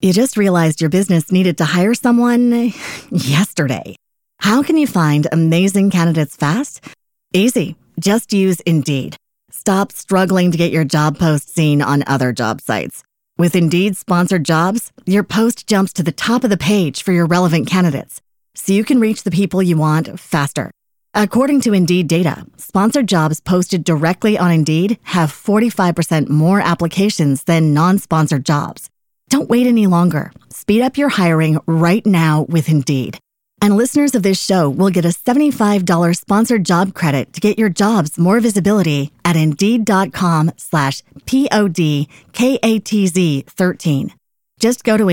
You just realized your business needed to hire someone yesterday. How can you find amazing candidates fast? Easy. Just use Indeed. Stop struggling to get your job post seen on other job sites. With Indeed sponsored jobs, your post jumps to the top of the page for your relevant candidates, so you can reach the people you want faster. According to Indeed data, sponsored jobs posted directly on Indeed have 45% more applications than non-sponsored jobs. Don't wait any longer. Speed up your hiring right now with Indeed. And listeners of this show will get a $75 sponsored job credit to get your jobs more visibility at Indeed.com/PODKATZ13. Just go to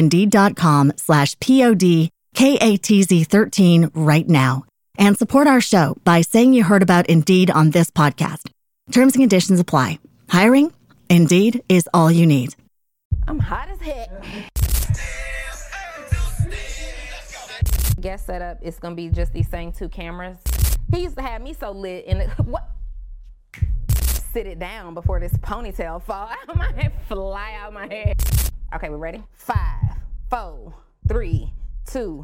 Indeed.com/PODKATZ13 right now and support our show by saying you heard about Indeed on this podcast. Terms and conditions apply. Hiring? Indeed is all you need. I'm hot as heck. Guest setup is gonna be just these same two cameras. He used to have me so lit in it. What? Sit it down before this ponytail fall out of my head, fly out my head. Okay, we ready? 5, 4, 3, 2.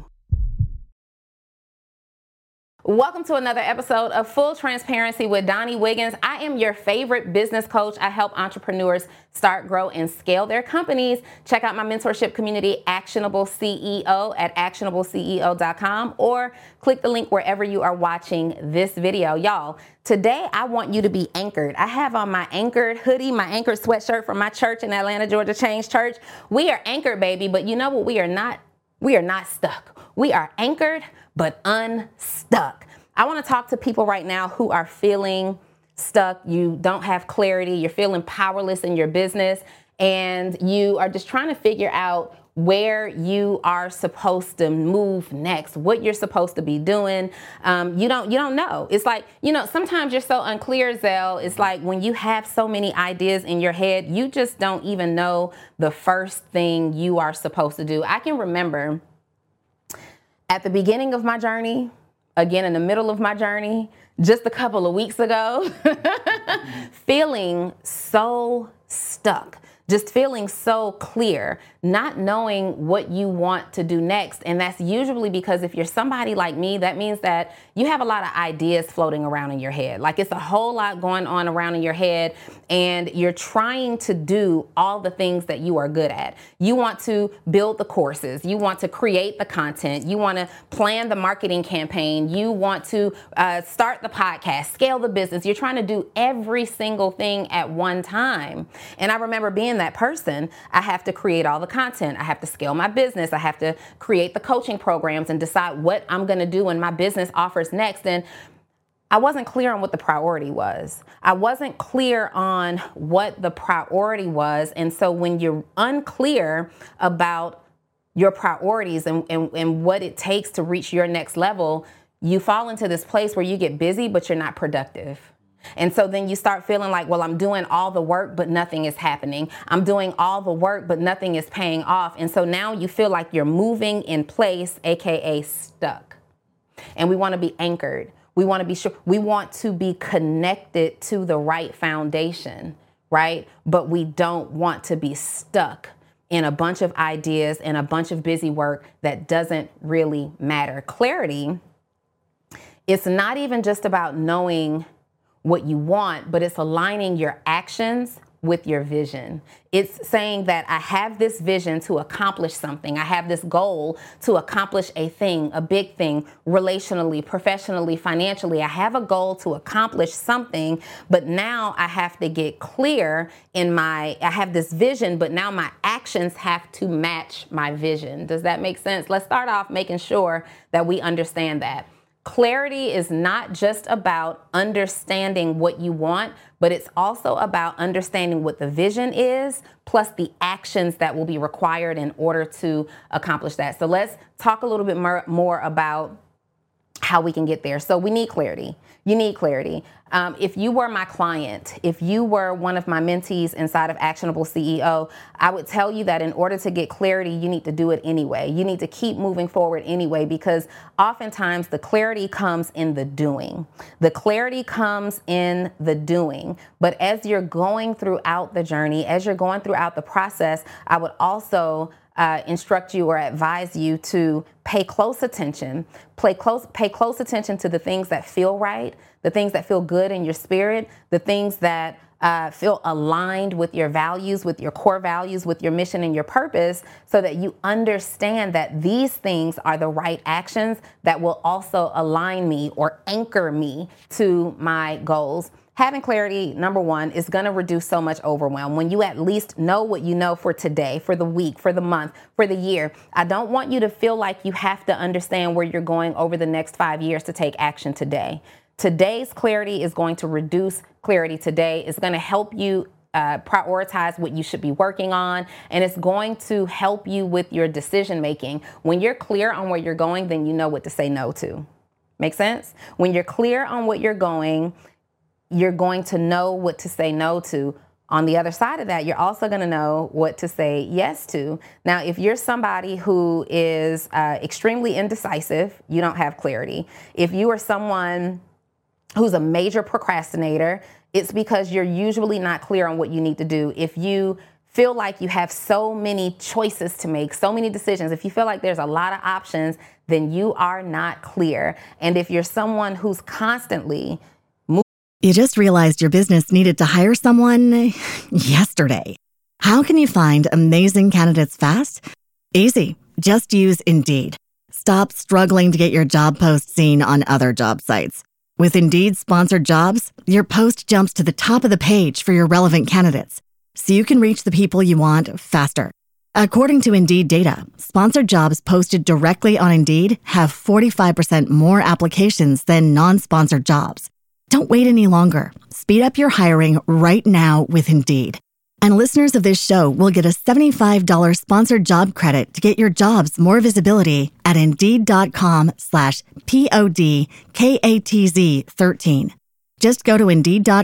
Welcome to another episode of Full Transparency with Donnie Wiggins. I am your favorite business coach. I help entrepreneurs start, grow, and scale their companies. Check out my mentorship community, Actionable CEO, at actionableceo.com, or click the link wherever you are watching this video. Y'all, today I want you to be anchored. I have on my anchored hoodie, my anchored sweatshirt from my church in Atlanta, Georgia Change Church. We are anchored, baby, but you know what we are not? We are not stuck. We are anchored, but unstuck. I want to talk to people right now who are feeling stuck. You don't have clarity. You're feeling powerless in your business, and you are just trying to figure out where you are supposed to move next, what you're supposed to be doing. You don't know. It's like, sometimes you're so unclear, Zell. It's like when you have so many ideas in your head, you just don't even know the first thing you are supposed to do. I can remember at the beginning of my journey, again in the middle of my journey, just a couple of weeks ago, feeling so stuck. Just feeling so clear, not knowing what you want to do next. And that's usually because if you're somebody like me, that means that you have a lot of ideas floating around in your head. Like it's a whole lot going on around in your head, and you're trying to do all the things that you are good at. You want to build the courses. You want to create the content. You want to plan the marketing campaign. You want to start the podcast, scale the business. You're trying to do every single thing at one time. And I remember being that person. I have to create all the content. I have to scale my business. I have to create the coaching programs and decide what I'm going to do when my business offers next. And I wasn't clear on what the priority was. I wasn't clear on what the priority was. And so when you're unclear about your priorities and what it takes to reach your next level, you fall into this place where you get busy, but you're not productive. And so then you start feeling like, well, I'm doing all the work, but nothing is happening. I'm doing all the work, but nothing is paying off. And so now you feel like you're moving in place, AKA stuck. And we want to be anchored. We want to be sure. We want to be connected to the right foundation, right? But we don't want to be stuck in a bunch of ideas and a bunch of busy work that doesn't really matter. Clarity, it's not even just about knowing what you want, but it's aligning your actions with your vision. It's saying that I have this vision to accomplish something. I have this goal to accomplish a thing, a big thing, relationally, professionally, financially. I have a goal to accomplish something, but now I have to get clear I have this vision, but now my actions have to match my vision. Does that make sense? Let's start off making sure that we understand that. Clarity is not just about understanding what you want, but it's also about understanding what the vision is, plus the actions that will be required in order to accomplish that. So let's talk a little bit more about how we can get there. So we need clarity. You need clarity. If you were my client, if you were one of my mentees inside of Actionable CEO, I would tell you that in order to get clarity, you need to do it anyway. You need to keep moving forward anyway, because oftentimes the clarity comes in the doing. The clarity comes in the doing. But as you're going throughout the journey, as you're going throughout the process, I would also instruct you or advise you to pay close attention, pay close attention to the things that feel right, the things that feel good in your spirit, the things that feel aligned with your values, with your core values, with your mission and your purpose, so that you understand that these things are the right actions that will also align me or anchor me to my goals. Having clarity, number one, is going to reduce so much overwhelm. When you at least know what you know for today, for the week, for the month, for the year. I don't want you to feel like you have to understand where you're going over the next 5 years to take action today. Today's clarity is going to reduce clarity today. It's going to help you prioritize what you should be working on, and it's going to help you with your decision making. When you're clear on where you're going, then you know what to say no to. Make sense? When you're clear on what you're going to know what to say no to. On the other side of that, you're also going to know what to say yes to. Now, if you're somebody who is extremely indecisive, you don't have clarity. If you are someone who's a major procrastinator, it's because you're usually not clear on what you need to do. If you feel like you have so many choices to make, so many decisions, if you feel like there's a lot of options, then you are not clear. And if you're someone who's constantly You just realized your business needed to hire someone yesterday. How can you find amazing candidates fast? Easy. Just use Indeed. Stop struggling to get your job post seen on other job sites. With Indeed sponsored jobs, your post jumps to the top of the page for your relevant candidates, so you can reach the people you want faster. According to Indeed data, sponsored jobs posted directly on Indeed have 45% more applications than non-sponsored jobs. Don't wait any longer. Speed up your hiring right now with Indeed. And listeners of this show will get a $75 sponsored job credit to get your jobs more visibility at Indeed.com/PODKATZ13. Just go to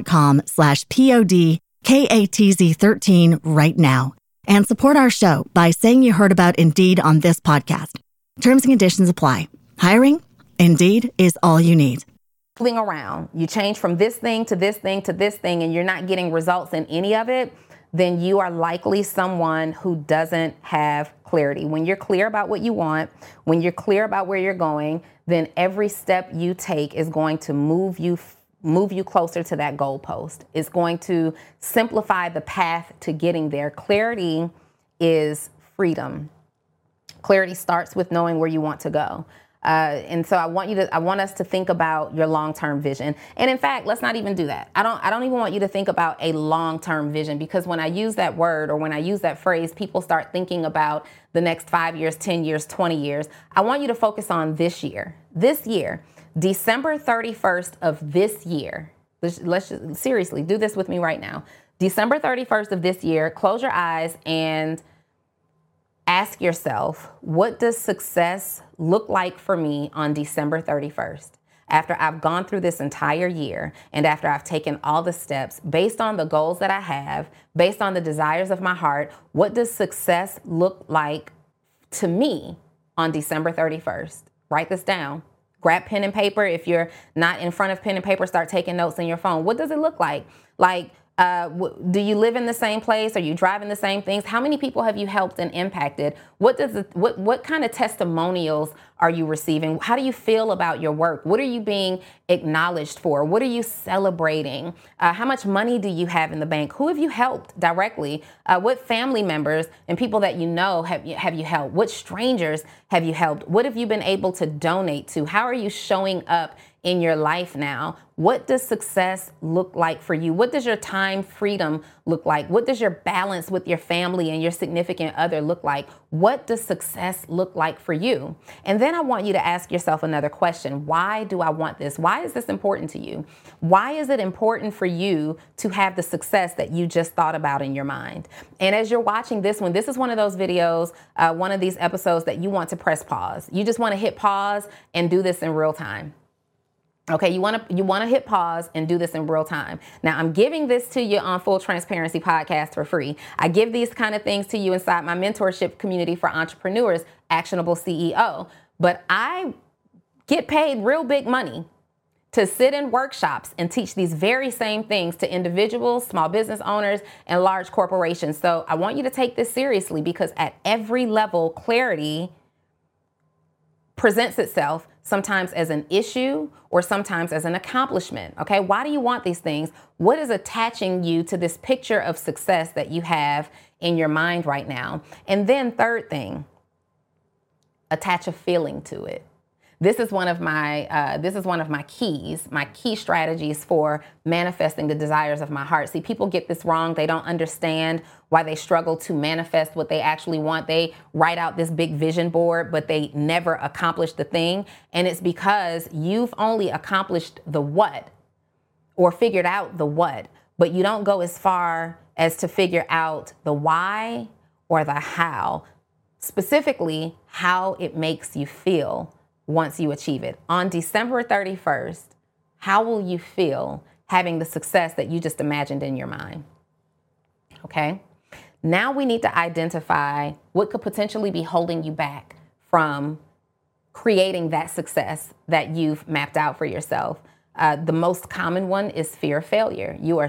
Indeed.com/PODKATZ13 right now and support our show by saying you heard about Indeed on this podcast. Terms and conditions apply. Hiring? Indeed is all you need. moving around, you change from this thing to this thing to this thing, and you're not getting results in any of it, then you are likely someone who doesn't have clarity. When you're clear about what you want, when you're clear about where you're going, then every step you take is going to move you closer to that goalpost. It's going to simplify the path to getting there. Clarity is freedom. Clarity starts with knowing where you want to go. And so I want us to think about your long-term vision. And in fact, let's not even do that. I don't even want you to think about a long-term vision, because when I use that word or when I use that phrase, people start thinking about the next 5 years, 10 years, 20 years. I want you to focus on this year, December 31st of this year. Let's just, seriously, do this with me right now. December 31st of this year, close your eyes and ask yourself, what does success look like for me on December 31st? After I've gone through this entire year and after I've taken all the steps based on the goals that I have, based on the desires of my heart, what does success look like to me on December 31st? Write this down. Grab pen and paper. If you're not in front of pen and paper, start taking notes in your phone. What does it look like? Do you live in the same place? Are you driving the same things? How many people have you helped and impacted? What kind of testimonials are you receiving? How do you feel about your work? What are you being acknowledged for? What are you celebrating? How much money do you have in the bank? Who have you helped directly? What family members and people that you know have you helped? What strangers have you helped? What have you been able to donate to? How are you showing up in your life now? What does success look like for you? What does your time freedom look like? What does your balance with your family and your significant other look like? What does success look like for you? And then I want you to ask yourself another question. Why do I want this? Why is this important to you? Why is it important for you to have the success that you just thought about in your mind? And as you're watching this one, this is one of those videos, one of these episodes that you want to press pause. You just want to hit pause and do this in real time. Okay, you want to hit pause and do this in real time. Now, I'm giving this to you on Full Transparency Podcast for free. I give these kind of things to you inside my mentorship community for entrepreneurs, Actionable CEO. But I get paid real big money to sit in workshops and teach these very same things to individuals, small business owners, and large corporations. So I want you to take this seriously, because at every level, clarity presents itself sometimes as an issue or sometimes as an accomplishment. Okay, why do you want these things? What is attaching you to this picture of success that you have in your mind right now? And then third thing, attach a feeling to it. This is one of my key strategies for manifesting the desires of my heart. See, people get this wrong. They don't understand why they struggle to manifest what they actually want. They write out this big vision board, but they never accomplish the thing. And it's because you've only accomplished the what, or figured out the what, but you don't go as far as to figure out the why or the how, specifically how it makes you feel once you achieve it. On December 31st, how will you feel having the success that you just imagined in your mind? Okay. Now we need to identify what could potentially be holding you back from creating that success that you've mapped out for yourself. The most common one is fear of failure. You're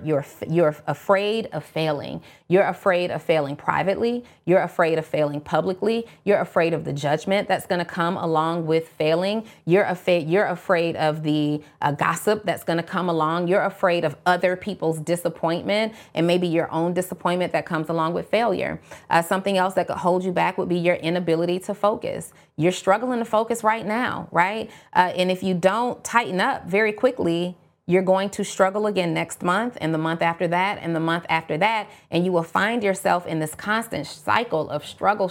afraid of failing. You're afraid of failing privately. You're afraid of failing publicly. You're afraid of the judgment that's going to come along with failing. You're afraid of the gossip that's going to come along. You're afraid of other people's disappointment and maybe your own disappointment that comes along with failure. Something else that could hold you back would be your inability to focus. You're struggling to focus right now, right? And if you don't tighten up very quickly, you're going to struggle again next month, and the month after that, and the month after that, and you will find yourself in this constant cycle of struggle,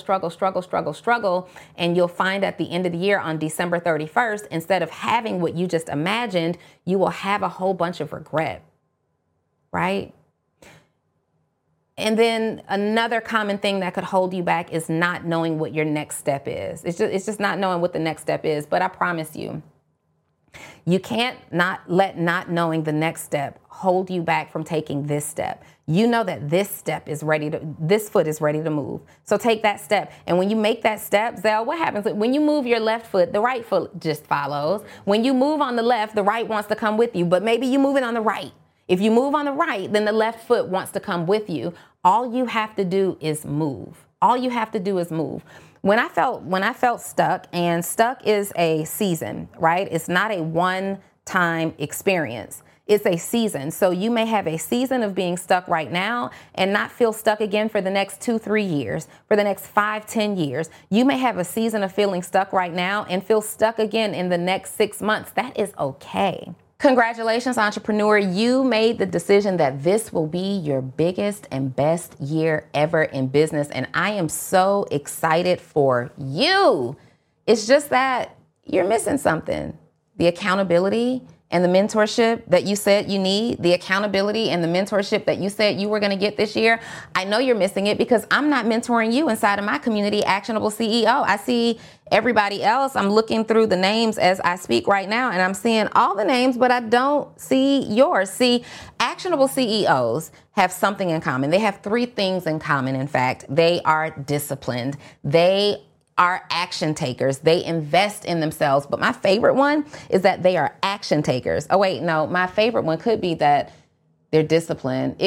and you'll find at the end of the year on December 31st, instead of having what you just imagined, you will have a whole bunch of regret, right? And then another common thing that could hold you back is not knowing what your next step is. It's just not knowing what the next step is. But I promise you, you can't not let not knowing the next step hold you back from taking this step. You know that this foot is ready to move. So take that step. And when you make that step, Zell, what happens? When you move your left foot, the right foot just follows. When you move on the left, the right wants to come with you, but maybe you move it on the right. If you move on the right, then the left foot wants to come with you. All you have to do is move. All you have to do is move. When I felt stuck, and stuck is a season, right? It's not a one-time experience. It's a season. So you may have a season of being stuck right now and not feel stuck again for the next 2-3 years, for the next 5-10 years. You may have a season of feeling stuck right now and feel stuck again in the next 6 months. That is okay. Congratulations, entrepreneur. You made the decision that this will be your biggest and best year ever in business. And I am so excited for you. It's just that you're missing something. The accountability and the mentorship that you said you need, the accountability and the mentorship that you said you were going to get this year. I know you're missing it because I'm not mentoring you inside of my community, Actionable CEO. I see everybody else. I'm looking through the names as I speak right now, and I'm seeing all the names, but I don't see yours. See, Actionable CEOs have something in common. They have 3 things in common. In fact, they are disciplined. They are action takers. They invest in themselves. But my favorite one is that they are action takers. Oh, wait, no, my favorite one could be that they're disciplined.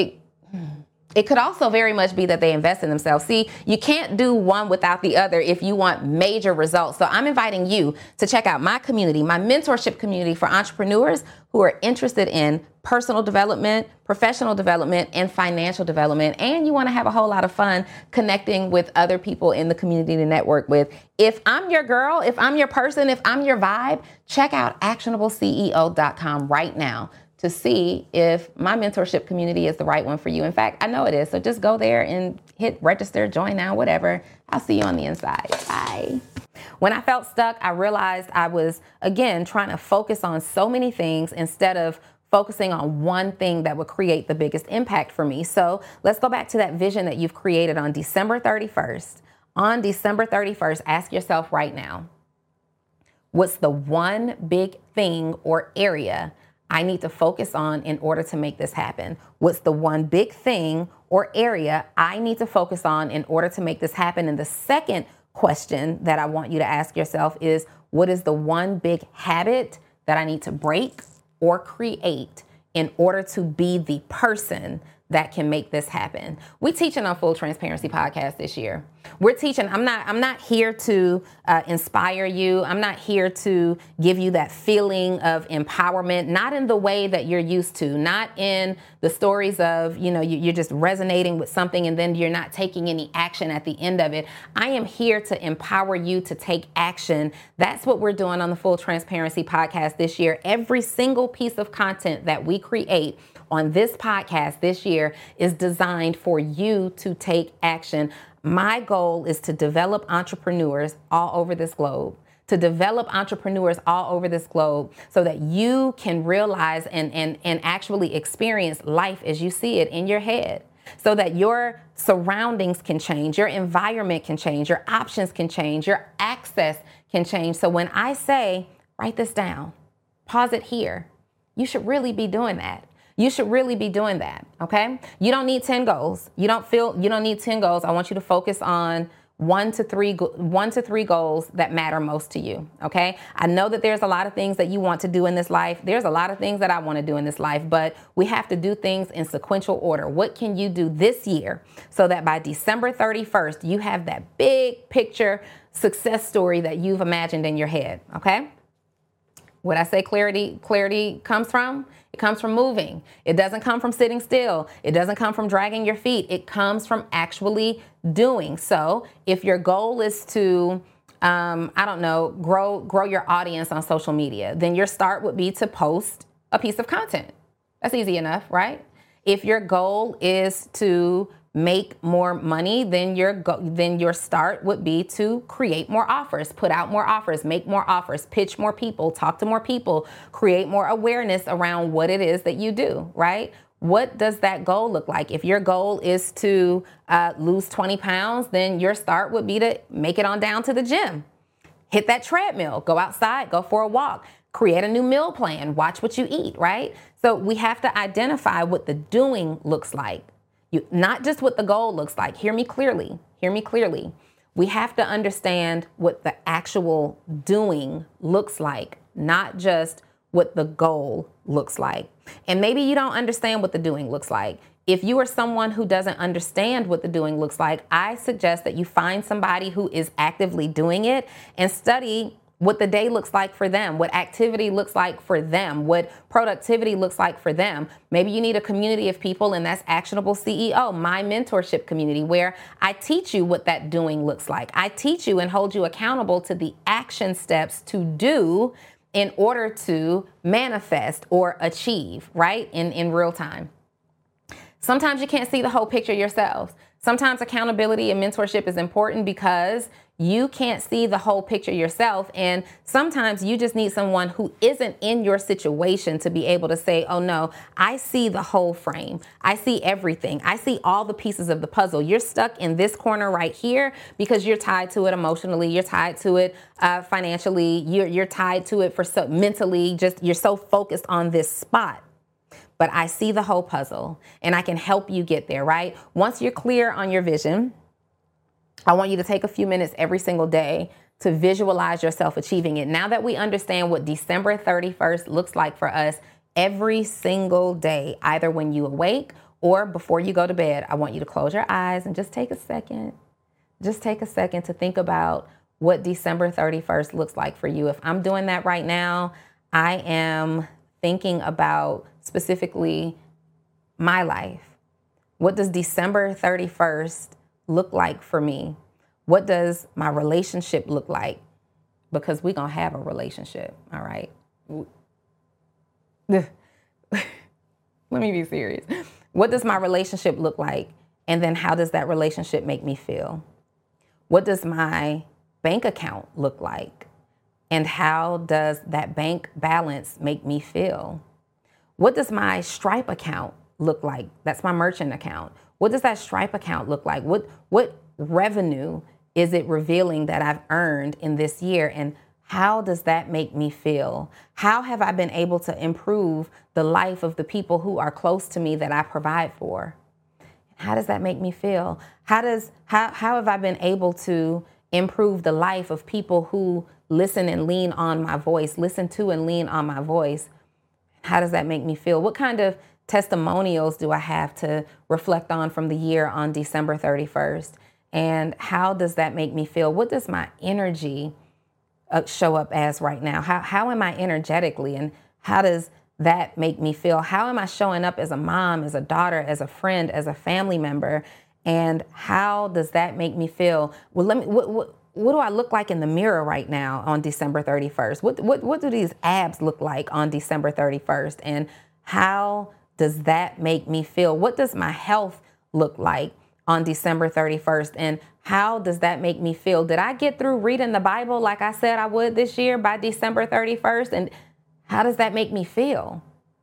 It could also very much be that they invest in themselves. See, you can't do one without the other if you want major results. So I'm inviting you to check out my community, my mentorship community for entrepreneurs who are interested in personal development, professional development, and financial development. And you want to have a whole lot of fun connecting with other people in the community to network with. If I'm your girl, if I'm your person, if I'm your vibe, check out actionableceo.com right now to see if my mentorship community is the right one for you. In fact, I know it is. So just go there and hit register, join now, whatever. I'll see you on the inside. Bye. When I felt stuck, I realized I was, again, trying to focus on so many things instead of focusing on one thing that would create the biggest impact for me. So let's go back to that vision that you've created on December 31st. On December 31st, ask yourself right now, what's the one big thing or area I need to focus on in order to make this happen? What's the one big thing or area I need to focus on in order to make this happen? And the second question that I want you to ask yourself is, what is the one big habit that I need to break or create in order to be the person that can make this happen. We're teaching on Full Transparency Podcast this year. We're teaching. I'm not here to inspire you. I'm not here to give you that feeling of empowerment, not in the way that you're used to, not in the stories of, you're just resonating with something and then you're not taking any action at the end of it. I am here to empower you to take action. That's what we're doing on the Full Transparency Podcast this year. Every single piece of content that we create on this podcast this year is designed for you to take action. My goal is to develop entrepreneurs all over this globe, so that you can realize and actually experience life as you see it in your head, so that your surroundings can change, your environment can change, your options can change, your access can change. So when I say, write this down, pause it here, you should really be doing that. You should really be doing that, okay? You don't need 10 goals. You don't need 10 goals. I want you to focus on one to three goals that matter most to you, okay? I know that there's a lot of things that you want to do in this life. There's a lot of things that I want to do in this life, but we have to do things in sequential order. What can you do this year so that by December 31st, you have that big picture success story that you've imagined in your head, okay? What I say clarity comes from? It comes from moving. It doesn't come from sitting still. It doesn't come from dragging your feet. It comes from actually doing. So if your goal is to, grow your audience on social media, then your start would be to post a piece of content. That's easy enough, right? If your goal is to make more money, then your start would be to create more offers, put out more offers, make more offers, pitch more people, talk to more people, create more awareness around what it is that you do, right? What does that goal look like? If your goal is to lose 20 pounds, then your start would be to make it on down to the gym. Hit that treadmill, go outside, go for a walk, create a new meal plan, watch what you eat, right? So we have to identify what the doing looks like. Not just what the goal looks like. Hear me clearly. We have to understand what the actual doing looks like, not just what the goal looks like. And maybe you don't understand what the doing looks like. If you are someone who doesn't understand what the doing looks like, I suggest that you find somebody who is actively doing it and study what the day looks like for them, what activity looks like for them, what productivity looks like for them. Maybe you need a community of people, and that's Actionable CEO, my mentorship community, where I teach you what that doing looks like. I teach you and hold you accountable to the action steps to do in order to manifest or achieve, right, in real time. Sometimes you can't see the whole picture yourselves. Sometimes accountability and mentorship is important because you can't see the whole picture yourself. And sometimes you just need someone who isn't in your situation to be able to say, oh no, I see the whole frame. I see everything. I see all the pieces of the puzzle. You're stuck in this corner right here because you're tied to it emotionally. You're tied to it financially. You're tied to it mentally. Just you're so focused on this spot. But I see the whole puzzle and I can help you get there, right? Once you're clear on your vision, I want you to take a few minutes every single day to visualize yourself achieving it. Now that we understand what December 31st looks like for us, every single day, either when you awake or before you go to bed, I want you to close your eyes and just take a second. Just take a second to think about what December 31st looks like for you. If I'm doing that right now, I am thinking about specifically my life. What does December 31st look like for me? What does my relationship look like? Because we're going to have a relationship, all right? Let me be serious. What does my relationship look like? And then how does that relationship make me feel? What does my bank account look like? And how does that bank balance make me feel? What does my Stripe account look like? That's my merchant account. What does that Stripe account look like? What revenue is it revealing that I've earned in this year? And how does that make me feel? How have I been able to improve the life of the people who are close to me that I provide for? How does that make me feel? How have I been able to improve the life of people who listen and lean on my voice, listen to and lean on my voice? How does that make me feel? What kind of testimonials do I have to reflect on from the year on December 31st? And how does that make me feel? What does my energy show up as right now? How am I energetically? And how does that make me feel? How am I showing up as a mom, as a daughter, as a friend, as a family member? And how does that make me feel? Well, what do I look like in the mirror right now on December 31st? What do these abs look like on December 31st? And how does that make me feel? What does my health look like on December 31st? And how does that make me feel? Did I get through reading the Bible like I said I would this year by December 31st? And how does that make me feel?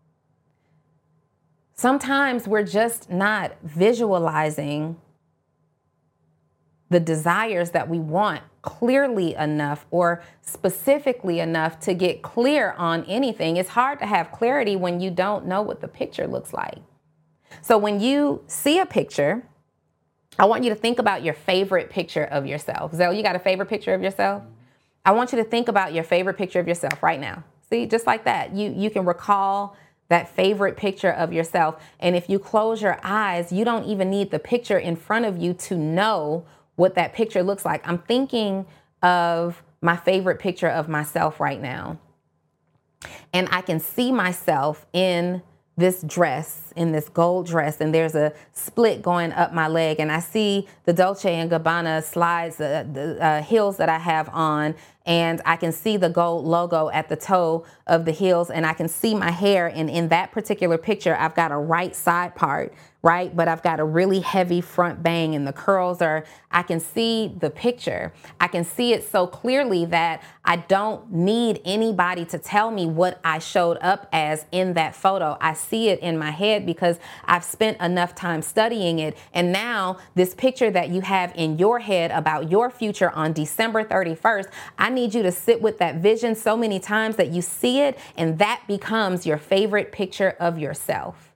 Sometimes we're just not visualizing the desires that we want clearly enough or specifically enough to get clear on anything. It's hard to have clarity when you don't know what the picture looks like. So when you see a picture, I want you to think about your favorite picture of yourself. Zell, you got a favorite picture of yourself? I want you to think about your favorite picture of yourself right now. See, just like that. You can recall that favorite picture of yourself. And if you close your eyes, you don't even need the picture in front of you to know what that picture looks like. I'm thinking of my favorite picture of myself right now. And I can see myself in this dress, in this gold dress, and there's a split going up my leg, and I see the Dolce & Gabbana slides, the heels that I have on, and I can see the gold logo at the toe of the heels, and I can see my hair, and in that particular picture, I've got a right side part, right? But I've got a really heavy front bang, and the curls I can see the picture. I can see it so clearly that I don't need anybody to tell me what I showed up as in that photo. I see it in my head because I've spent enough time studying it. And now this picture that you have in your head about your future on December 31st, I need you to sit with that vision so many times that you see it, and that becomes your favorite picture of yourself.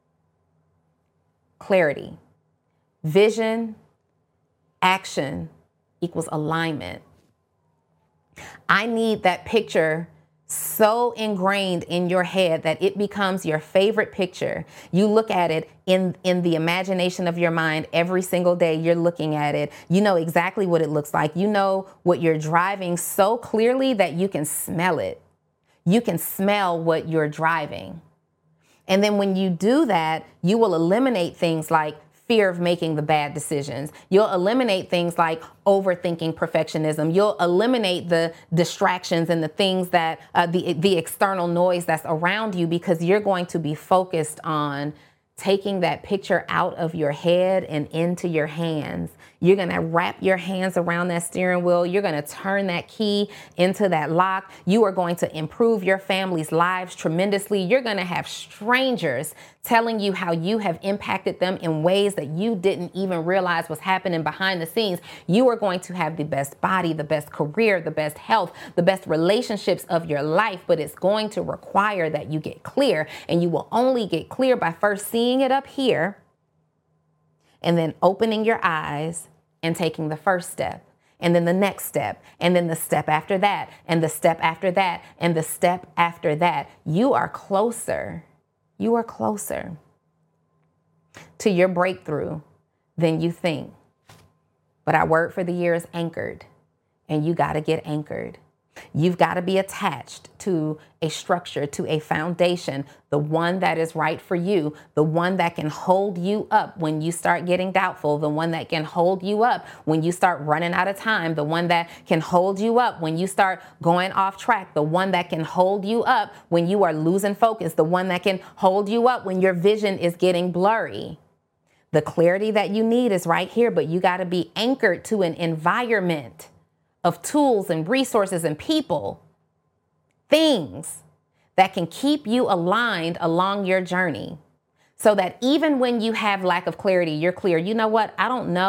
Clarity, vision, action equals alignment. I need that picture so ingrained in your head that it becomes your favorite picture. You look at it in the imagination of your mind every single day. You're looking at it. You know exactly what it looks like. You know what you're driving so clearly that you can smell it. You can smell what you're driving. And then when you do that, you will eliminate things like fear of making the bad decisions. You'll eliminate things like overthinking perfectionism. You'll eliminate the distractions and the things that the external noise that's around you, because you're going to be focused on taking that picture out of your head and into your hands. You're going to wrap your hands around that steering wheel. You're going to turn that key into that lock. You are going to improve your family's lives tremendously. You're going to have strangers telling you how you have impacted them in ways that you didn't even realize was happening behind the scenes. You are going to have the best body, the best career, the best health, the best relationships of your life, but it's going to require that you get clear, and you will only get clear by first seeing it up here and then opening your eyes and taking the first step, and then the next step, and then the step after that, and the step after that, and the step after that. You are closer. You are closer to your breakthrough than you think. But our word for the year is anchored, and you got to get anchored. You've got to be attached to a structure, to a foundation, the one that is right for you, the one that can hold you up when you start getting doubtful, the one that can hold you up when you start running out of time, the one that can hold you up when you start going off track, the one that can hold you up when you are losing focus, the one that can hold you up when your vision is getting blurry. The clarity that you need is right here, but you got to be anchored to an environment of tools and resources and people, things that can keep you aligned along your journey, so that even when you have lack of clarity, you're clear. You know what? I don't know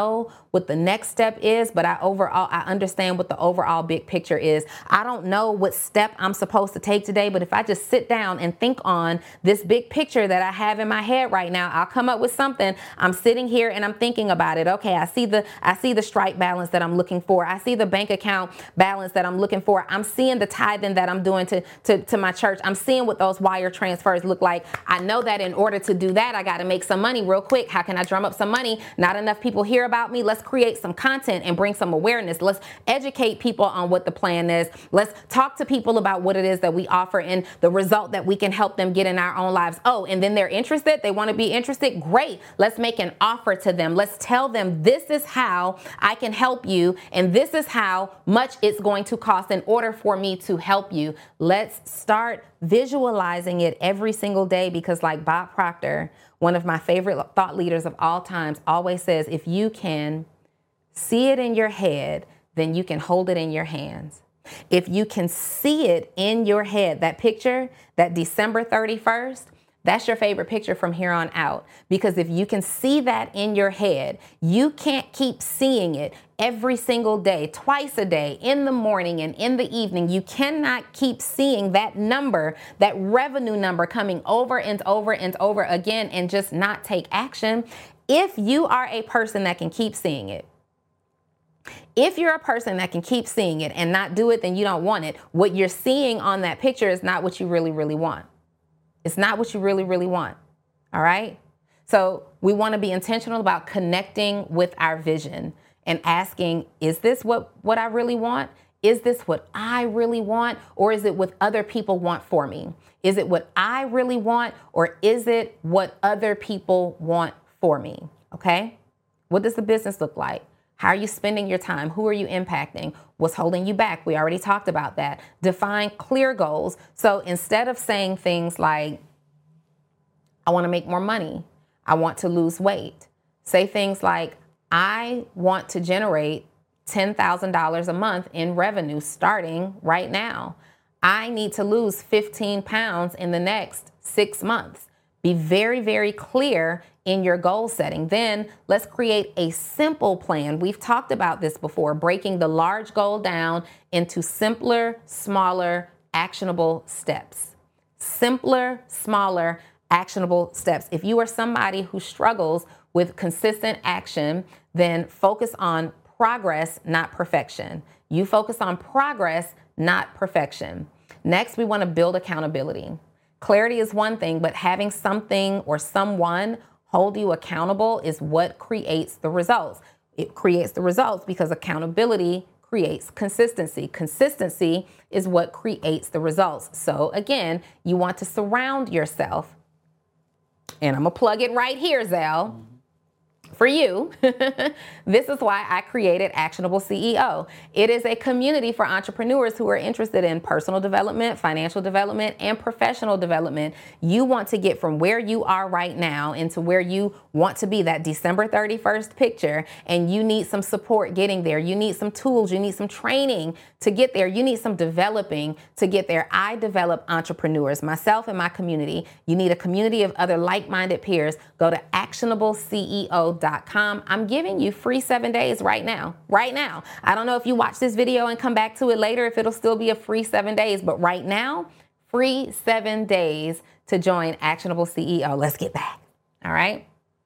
what the next step is, but I understand what the overall big picture is. I don't know what step I'm supposed to take today, but if I just sit down and think on this big picture that I have in my head right now, I'll come up with something. I'm sitting here and I'm thinking about it. Okay, I see the Stripe balance that I'm looking for. I see the bank account balance that I'm looking for. I'm seeing the tithing that I'm doing to my church. I'm seeing what those wire transfers look like. I know that in order to do that, I got to make some money real quick. How can I drum up some money? Not enough people hear about me. Let's create some content and bring some awareness. Let's educate people on what the plan is. Let's talk to people about what it is that we offer and the result that we can help them get in our own lives. Oh, and then they're interested. They want to be interested. Great. Let's make an offer to them. Let's tell them this is how I can help you and this is how much it's going to cost in order for me to help you. Let's start visualizing it every single day, because like Bob Proctor, one of my favorite thought leaders of all times, always says, if you can see it in your head, then you can hold it in your hands. If you can see it in your head, that picture, that December 31st, that's your favorite picture from here on out. Because if you can see that in your head, you can't keep seeing it every single day, twice a day, in the morning and in the evening. You cannot keep seeing that number, that revenue number coming over and over and over again and just not take action. If you are a person that can keep seeing it, if you're a person that can keep seeing it and not do it, then you don't want it. What you're seeing on that picture is not what you really, really want. It's not what you really, really want. All right. So we want to be intentional about connecting with our vision and asking, is this what I really want? Is this what I really want? Or is it what other people want for me? Is it what I really want? Or is it what other people want for me? Okay. What does the business look like? How are you spending your time? Who are you impacting? What's holding you back? We already talked about that. Define clear goals. So instead of saying things like, I want to make more money, I want to lose weight, say things like, I want to generate $10,000 a month in revenue starting right now. I need to lose 15 pounds in the next 6 months. Be very, very clear in your goal setting. Then let's create a simple plan. We've talked about this before, breaking the large goal down into simpler, smaller, actionable steps. Simpler, smaller, actionable steps. If you are somebody who struggles with consistent action, then focus on progress, not perfection. You focus on progress, not perfection. Next, we want to build accountability. Clarity is one thing, but having something or someone hold you accountable is what creates the results. It creates the results because accountability creates consistency. Consistency is what creates the results. So again, you want to surround yourself, and I'm gonna plug it right here, Zell. For you, this is why I created Actionable CEO. It is a community for entrepreneurs who are interested in personal development, financial development, and professional development. You want to get from where you are right now into where you want to be, that December 31st picture, and you need some support getting there. You need some tools, you need some training to get there. You need some developing to get there. I develop entrepreneurs, myself and my community. You need a community of other like-minded peers. Go to actionableceo.com. I'm giving you free 7 days right now. Right now. I don't know if you watch this video and come back to it later, if it'll still be a free 7 days, but right now, free 7 days to join Actionable CEO. Let's get back. All right.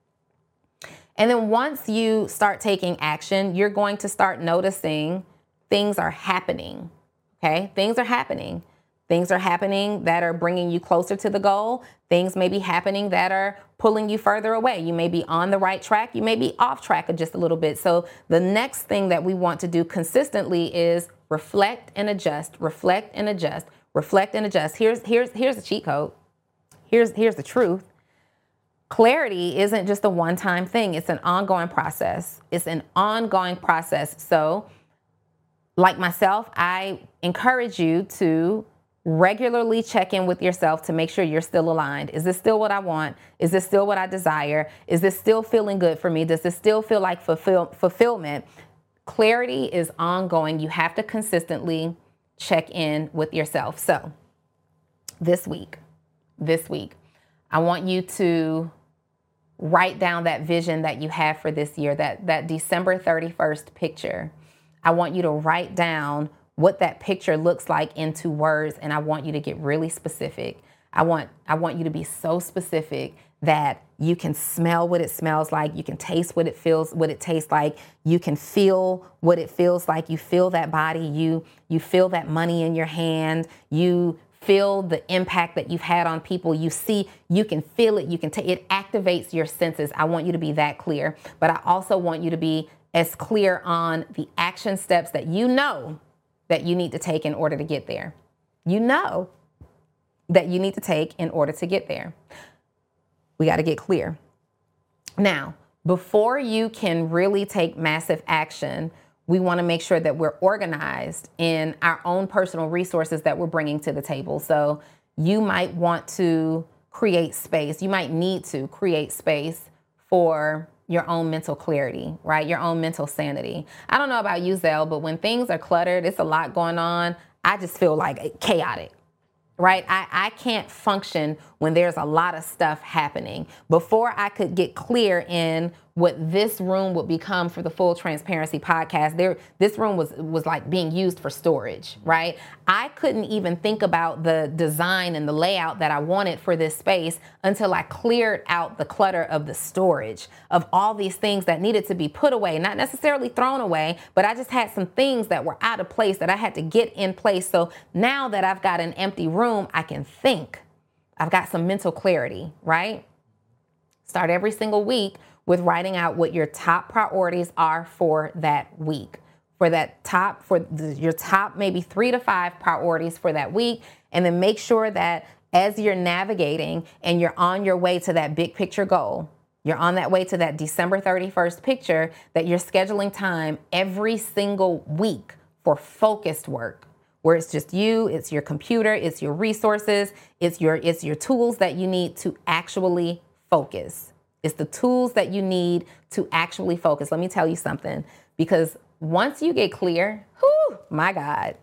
And then once you start taking action, you're going to start noticing things are happening. Okay. Things are happening. Things are happening that are bringing you closer to the goal. Things may be happening that are pulling you further away. You may be on the right track. You may be off track just a little bit. So the next thing that we want to do consistently is reflect and adjust, reflect and adjust, reflect and adjust. Here's the cheat code. Here's the truth. Clarity isn't just a one-time thing. It's an ongoing process. It's an ongoing process. So like myself, I encourage you to regularly check in with yourself to make sure you're still aligned. Is this still what I want? Is this still what I desire? Is this still feeling good for me? Does this still feel like fulfillment? Clarity is ongoing. You have to consistently check in with yourself. So this week, I want you to write down that vision that you have for this year, that December 31st picture. I want you to write down what that picture looks like into words, and I want you to get really specific. I want you to be so specific that you can smell what it smells like, you can taste what it tastes like, you can feel what it feels like, you feel that body, you feel that money in your hand, you feel the impact that you've had on people, you see, you can feel it, it activates your senses. I want you to be that clear, but I also want you to be as clear on the action steps that you know that you need to take in order to get there. You know that you need to take in order to get there. We got to get clear. Now, before you can really take massive action, we want to make sure that we're organized in our own personal resources that we're bringing to the table. So you might want to create space. You might need to create space for your own mental clarity, right? Your own mental sanity. I don't know about you, Zell, but when things are cluttered, it's a lot going on, I just feel like chaotic. Right? I can't function when there's a lot of stuff happening. Before I could get clear in what this room would become for the Full Transparency podcast, this room was like being used for storage, right? I couldn't even think about the design and the layout that I wanted for this space until I cleared out the clutter of the storage of all these things that needed to be put away, not necessarily thrown away, but I just had some things that were out of place that I had to get in place. So now that I've got an empty room, I can think. I've got some mental clarity, right? Start every single week with writing out what your top priorities are for that week. Your top maybe 3 to 5 priorities for that week. And then make sure that as you're navigating and you're on your way to that big picture goal, you're on that way to that December 31st picture, that you're scheduling time every single week for focused work, where it's just you, it's your computer, it's your resources, it's your tools that you need to actually focus. It's the tools that you need to actually focus. Let me tell you something, because once you get clear, my God,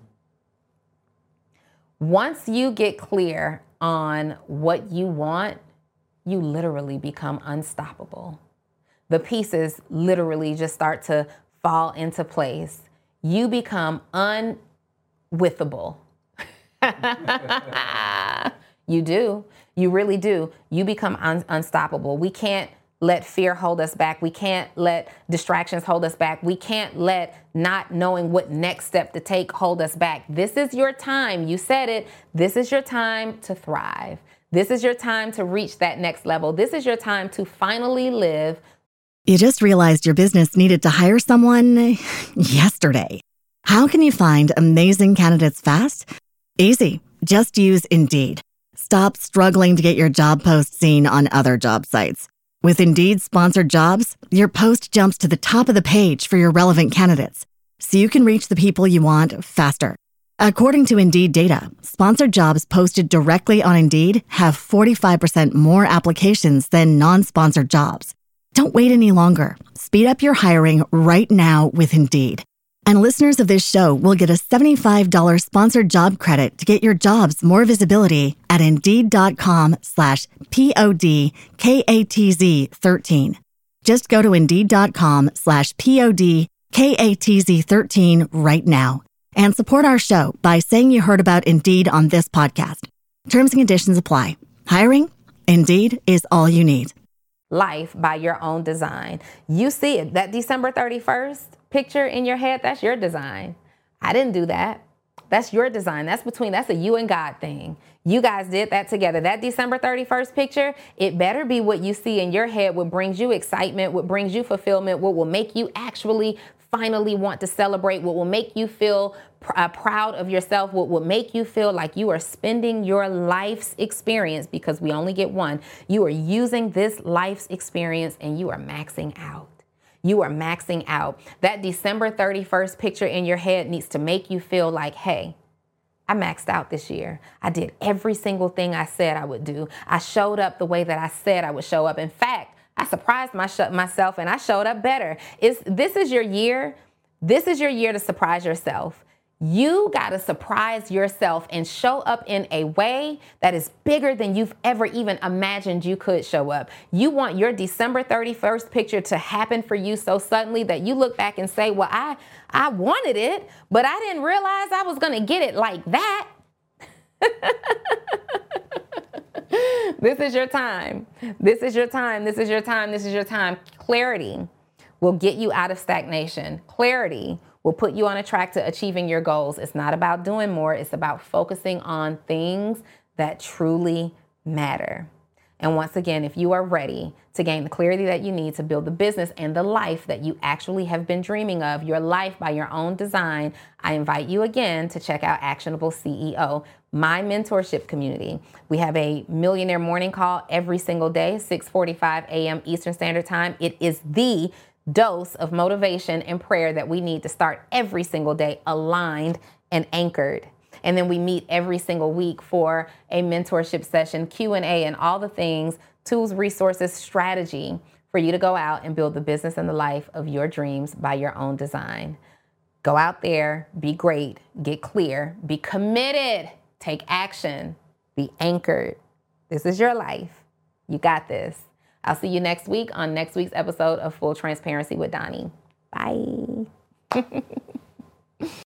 once you get clear on what you want, you literally become unstoppable. The pieces literally just start to fall into place. You become unwithable. You do. You really do. You become unstoppable. We can't let fear hold us back. We can't let distractions hold us back. We can't let not knowing what next step to take hold us back. This is your time. You said it. This is your time to thrive. This is your time to reach that next level. This is your time to finally live. You just realized your business needed to hire someone yesterday. How can you find amazing candidates fast? Easy. Just use Indeed. Stop struggling to get your job post seen on other job sites. With Indeed sponsored jobs, your post jumps to the top of the page for your relevant candidates, so you can reach the people you want faster. According to Indeed data, sponsored jobs posted directly on Indeed have 45% more applications than non-sponsored jobs. Don't wait any longer. Speed up your hiring right now with Indeed. And listeners of this show will get a $75 sponsored job credit to get your jobs more visibility at Indeed.com/PODKATZ13. Just go to Indeed.com/PODKATZ13 right now and support our show by saying you heard about Indeed on this podcast. Terms and conditions apply. Hiring? Indeed is all you need. Life by your own design. You see it. That December 31st picture in your head, that's your design. I didn't do that. That's your design. That's a you and God thing. You guys did that together. That December 31st picture, it better be what you see in your head, what brings you excitement, what brings you fulfillment, what will make you actually finally want to celebrate, what will make you feel proud of yourself, what will make you feel like you are spending your life's experience, because we only get one. You are using this life's experience and you are maxing out. You are maxing out. That December 31st picture in your head needs to make you feel like, hey, I maxed out this year. I did every single thing I said I would do. I showed up the way that I said I would show up. In fact, I surprised myself and I showed up better. This is your year. This is your year to surprise yourself. You got to surprise yourself and show up in a way that is bigger than you've ever even imagined you could show up. You want your December 31st picture to happen for you so suddenly that you look back and say, well, I wanted it, but I didn't realize I was going to get it like that. This is your time. This is your time. This is your time. This is your time. Clarity will get you out of stagnation. Clarity will put you on a track to achieving your goals. It's not about doing more. It's about focusing on things that truly matter. And once again, if you are ready to gain the clarity that you need to build the business and the life that you actually have been dreaming of, your life by your own design, I invite you again to check out Actionable CEO, my mentorship community. We have a millionaire morning call every single day, 6:45 a.m. Eastern Standard Time. It is the dose of motivation and prayer that we need to start every single day aligned and anchored. And then we meet every single week for a mentorship session, Q&A, and all the things, tools, resources, strategy for you to go out and build the business and the life of your dreams by your own design. Go out there, be great, get clear, be committed, take action, be anchored. This is your life. You got this. I'll see you next week on next week's episode of Full Transparency with Donnie. Bye.